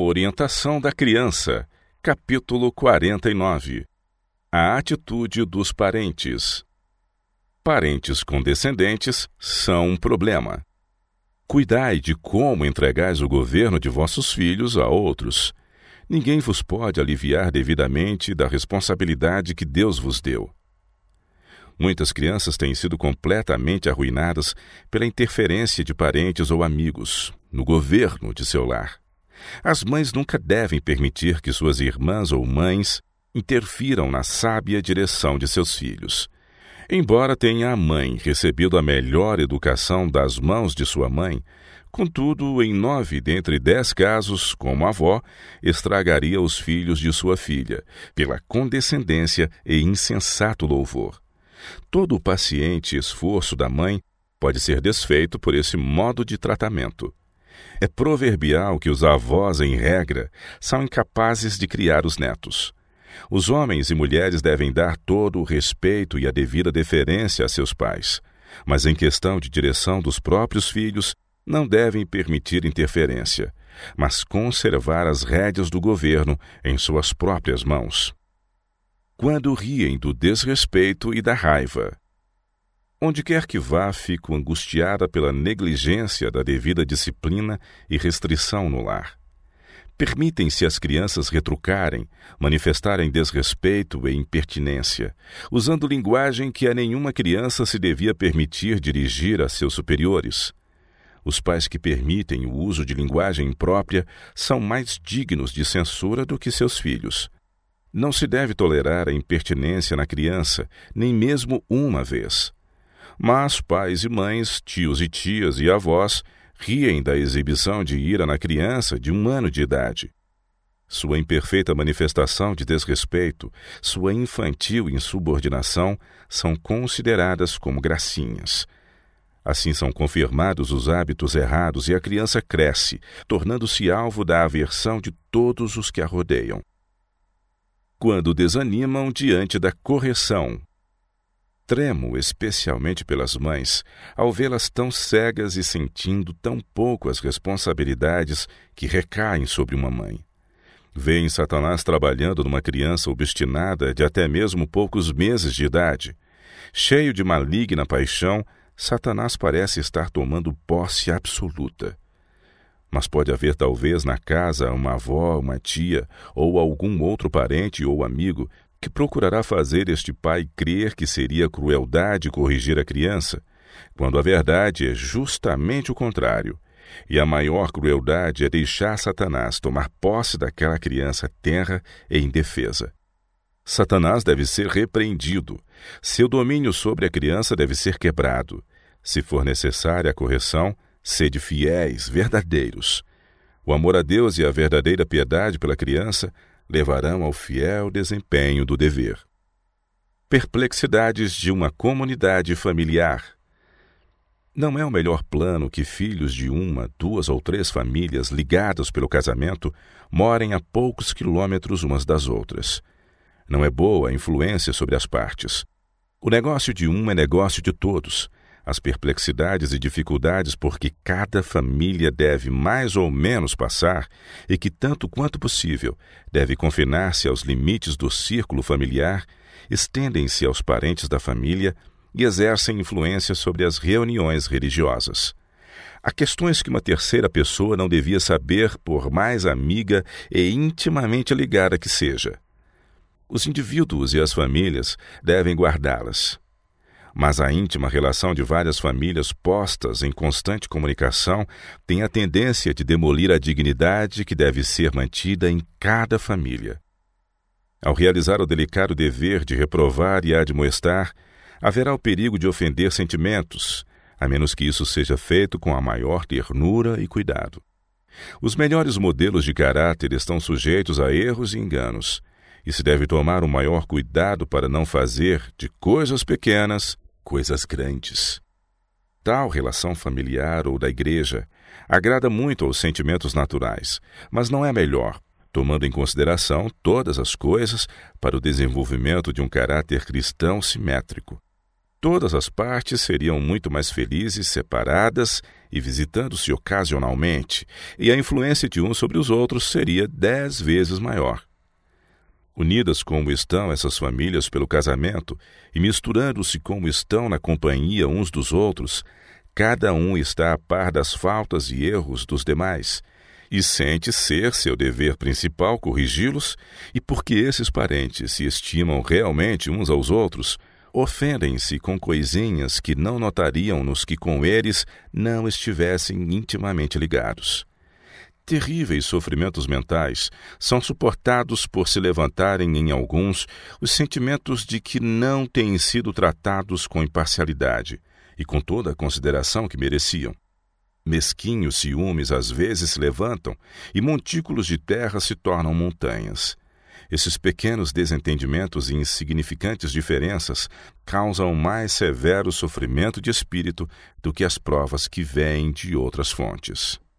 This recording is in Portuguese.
Orientação da criança, capítulo 49. A atitude dos parentes. Parentes condescendentes são um problema. Cuidai de como entregais o governo de vossos filhos a outros. Ninguém vos pode aliviar devidamente da responsabilidade que Deus vos deu. Muitas crianças têm sido completamente arruinadas pela interferência de parentes ou amigos no governo de seu lar. As mães nunca devem permitir que suas irmãs ou mães interfiram na sábia direção de seus filhos. Embora tenha a mãe recebido a melhor educação das mãos de sua mãe, contudo, em 9 dentre 10 casos, como avó, estragaria os filhos de sua filha, pela condescendência e insensato louvor. Todo o paciente esforço da mãe pode ser desfeito por esse modo de tratamento. É proverbial que os avós, em regra, são incapazes de criar os netos. Os homens e mulheres devem dar todo o respeito e a devida deferência a seus pais, mas em questão de direção dos próprios filhos, não devem permitir interferência, mas conservar as rédeas do governo em suas próprias mãos. Quando riem do desrespeito e da raiva. Onde quer que vá, fico angustiada pela negligência da devida disciplina e restrição no lar. Permitem-se as crianças retrucarem, manifestarem desrespeito e impertinência, usando linguagem que a nenhuma criança se devia permitir dirigir a seus superiores. Os pais que permitem o uso de linguagem imprópria são mais dignos de censura do que seus filhos. Não se deve tolerar a impertinência na criança, nem mesmo uma vez. Mas pais e mães, tios e tias e avós riem da exibição de ira na criança de 1 ano de idade. Sua imperfeita manifestação de desrespeito, sua infantil insubordinação são consideradas como gracinhas. Assim são confirmados os hábitos errados e a criança cresce, tornando-se alvo da aversão de todos os que a rodeiam. Quando desanimam diante da correção. Tremo especialmente pelas mães, ao vê-las tão cegas e sentindo tão pouco as responsabilidades que recaem sobre uma mãe. Veem Satanás trabalhando numa criança obstinada de até mesmo poucos meses de idade. Cheio de maligna paixão, Satanás parece estar tomando posse absoluta. Mas pode haver talvez na casa uma avó, uma tia ou algum outro parente ou amigo que procurará fazer este pai crer que seria crueldade corrigir a criança, quando a verdade é justamente o contrário, e a maior crueldade é deixar Satanás tomar posse daquela criança tenra e indefesa. Satanás deve ser repreendido, seu domínio sobre a criança deve ser quebrado. Se for necessária a correção, sede fiéis, verdadeiros. O amor a Deus e a verdadeira piedade pela criança levarão ao fiel desempenho do dever. Perplexidades de uma comunidade familiar. Não é o melhor plano que filhos de 1, 2 ou 3 famílias ligadas pelo casamento morem a poucos quilômetros umas das outras. Não é boa a influência sobre as partes. O negócio de um é negócio de todos. As perplexidades e dificuldades por que cada família deve mais ou menos passar e que, tanto quanto possível, deve confinar-se aos limites do círculo familiar, estendem-se aos parentes da família e exercem influência sobre as reuniões religiosas. Há questões que uma terceira pessoa não devia saber, por mais amiga e intimamente ligada que seja. Os indivíduos e as famílias devem guardá-las. Mas a íntima relação de várias famílias postas em constante comunicação tem a tendência de demolir a dignidade que deve ser mantida em cada família. Ao realizar o delicado dever de reprovar e admoestar, haverá o perigo de ofender sentimentos, a menos que isso seja feito com a maior ternura e cuidado. Os melhores modelos de caráter estão sujeitos a erros e enganos, e se deve tomar o maior cuidado para não fazer de coisas pequenas coisas grandes. Tal relação familiar ou da igreja agrada muito aos sentimentos naturais, mas não é a melhor, tomando em consideração todas as coisas para o desenvolvimento de um caráter cristão simétrico. Todas as partes seriam muito mais felizes separadas e visitando-se ocasionalmente, e a influência de uns sobre os outros seria 10 vezes maior. Unidas como estão essas famílias pelo casamento e misturando-se como estão na companhia uns dos outros, cada um está a par das faltas e erros dos demais, e sente ser seu dever principal corrigi-los, e porque esses parentes se estimam realmente uns aos outros, ofendem-se com coisinhas que não notariam nos que com eles não estivessem intimamente ligados. Terríveis sofrimentos mentais são suportados por se levantarem em alguns os sentimentos de que não têm sido tratados com imparcialidade e com toda a consideração que mereciam. Mesquinhos ciúmes às vezes se levantam e montículos de terra se tornam montanhas. Esses pequenos desentendimentos e insignificantes diferenças causam mais severo sofrimento de espírito do que as provas que vêm de outras fontes.